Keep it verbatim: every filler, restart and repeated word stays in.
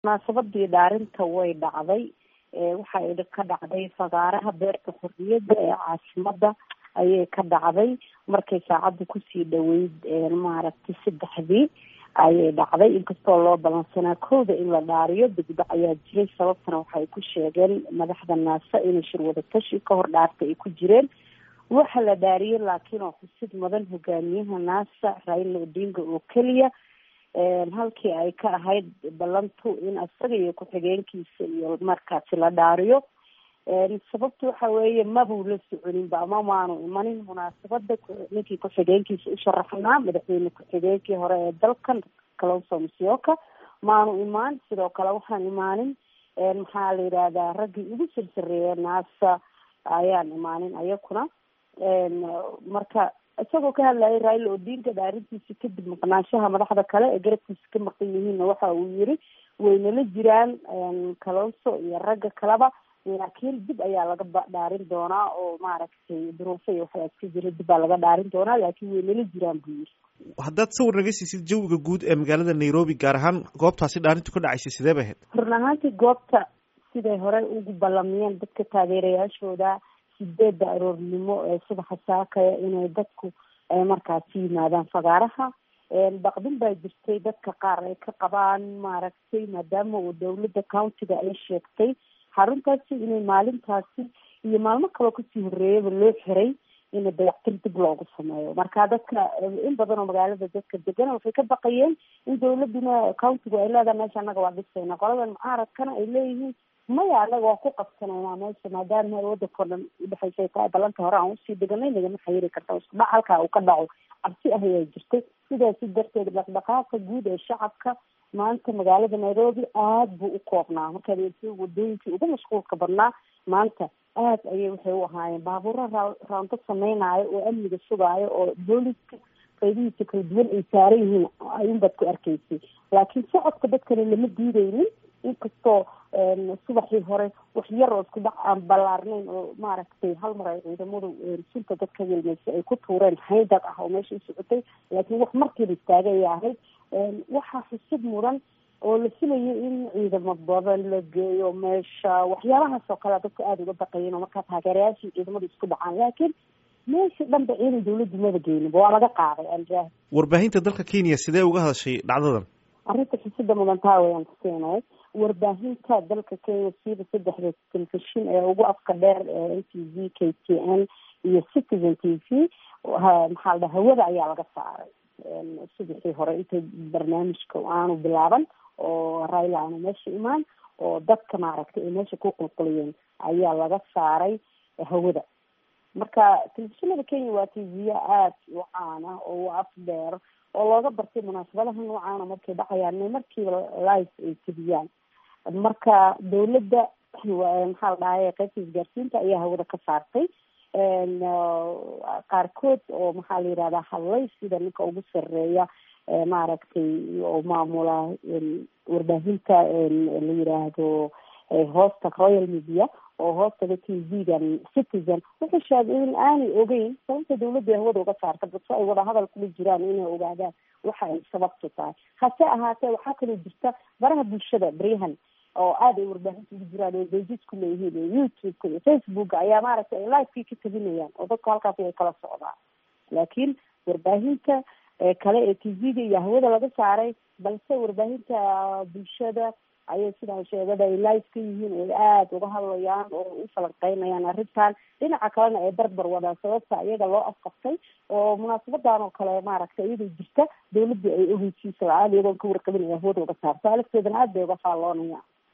munaasabadii dhaarinta way dhacday waxay ka dhacday fagaaraha beerta xorriyadda ee caasimada ayay ka dhacday markay saacadda kusii dhaweyd maaragtay saddexdii ayay dhacday inkastoo loo balansanaa kooda in la dhaariyo degdeg ayaa jiray sababtana waxay ku sheegeen madaxda naasa inay shir wadatashi ka hor dhaarta ay ku jireen waxa la dhaariyay laakiin oo xusid mudan hogaamiyaha naasa Raila Odinga oo keliya halkii ay ka ahayd ballantu in asaga iyo ku-xigeenkiisa iyo markaasi la dhaariyo sababtu waxa weeye mabuu la soconinba ama maanu imanin munaasabada ninkii ku-xigeenkiisa u sharaxnaa madaxweyne ku-xigeenkii hore ee dalkan Kalonzo Musyoka maanu imaan sidoo kale waxaan imaanin maxaa la yidhahdaa raggii ugu sirsareeya naasa ayaan imaanin ayakuna marka isagoo ka hadlayay Raila Odinga dhaarintiisa kadib maqnaanshaha madaxda kale ee garabkiisa ka maqan yihiin waxa uu yiri waynala jiraan Kalonzo iyo ragga kaleba laakiin dib ayaa laga dhaarin doonaa oo maaragtay duruufo iyo waxyaas ka jira dib baa laga dhaarin doonaa laakiin waynala jiraan buu yiri haddaad sawir naga siisid jawiga guud ee magaalada Nairobi gaar ahaan goobtaasi dhaarintu ka dhacaysay sidee bay ahayd run ahaantii goobta siday hore ugu ballamiyeen dadka taageerayaashooda sideeda aroornimo ee subaxa saakaya inay dadku markaasi yimaadaan fagaaraha baqdin baa jirtay dadka qaar ay ka qabaan maaragtay maadaama uu dowladda countiga ay sheegtay xaruntaasi inay maalintaasi iyo maalmo kaloo kasii horreeyaba loo xiray in dayactir dib loogu sameeyo marka dadka in badan oo magaalada dadka degan waxay ka baqayeen in dowladuna countigu ay leedahay meesha annaga waa dhisayna qoladan mucaaradkana ay leeyihiin maya anaga waa ku qabsanaynaa meesha maadaama wadanka o dhan udhexaysay tahay balanta hore aan usii deganay nagama xayiri karta isku dhac halkaa uu ka dhaco cabsi ah ayaa jirtay sidaasi darteed dhaqdhaqaaqa guud ee shacabka maanta magaalada Nairobi aad buu u koobnaa marka wadooyinkii ugu mashquulka badnaa maanta aad ayay waxay u ahaayeen baabuuro raanto sameynaayo oo amniga sugaayo oo booliska qaybihiisa kala duwan ay saaran yihiin ayuunbaad ku arkaysay laakiin socodka dadkana lama diidaynin inkastoo subaxii hore wax yar oo isku dhac aan ballaarnayn oo maaragtay hal mar ay ciidamadu sunta dadka welmeysa ay ku tuureen haydad ah oo meesha u socotay laakiin wax markiiba istaagay ay ahayd waxaa xusid mudan oo la filayo in ciidamo badan la geeyo meesha waxyaabahaas oo kale dadku aada uga baqayeen oo markaa taageerayaashii ciidamadu isku dhacaan laakiin meesha dhanba ciidan dawladdu maba geynin waa laga qaaday anjaa warbaahinta dalka Kenya sidee uga hadashay dhacdadan arrinta xisada mudan taa wayaan tuseenay warbaahinta dalka Kenya sida saddexda telefishin ee ugu afka dheer ee N T V K T N iyo Citizen T V maxaa la hawada ayaa laga saaray sidii hore inta barnaamijka aanu bilaaban oo Raila aanu meesha imaan oo dadka maaragtay ee meesha ku qulquliyeen ayaa laga saaray hawada marka telefishinada Kenya waa T V aad u caan ah oo af dheer oo looga bartay munaasabadaha noocan markay dhacayaan markiiba live ay tabiyaan marka dawladda maxaa la dhahay qaybta isgaarsiinta ayaa hawada ka saartay qaarkood oo maxaa la yidhahdaa hadlay sida ninka ugu sarreeya maaragtay oo maamula warbaahinta la yidhaahdo hoosta Royal Media oo hoosta T V-gan Citizen wuxuu sheegay in aanay ogeyn sababta dawladda hawada uga saarta balse ay wada hadal kula jiraan inay ogaadaan waxa ay sababtu tahay hase ahaatee waxaa kaloo jirta baraha bulshada baryahan oo aad ay warbaahinta ugu jiraan oo pages ku leeyihiin YouTube iyo Facebook ayaa maaragtay ay live ka tabinayaan oo dadku halkaas ay kala socdaan laakiin warbaahinta kale ee T V-ga iyo hawada laga saaray balse warbaahinta bulshada ayay sidaan sheegada ay live ka yihiin oo aad uga hadlayaan oo u falanqeynayaan arrintan dhinaca kalena ay barbar wadaan sababta iyaga loo afqabtay oo munaasabadan oo kale maaragtay iyadoo jirta dawladda ay ogeysiisa la-aan iyadoon ka warqabin ay hawada uga saarto alafteedana aad bay uga faalloonayaan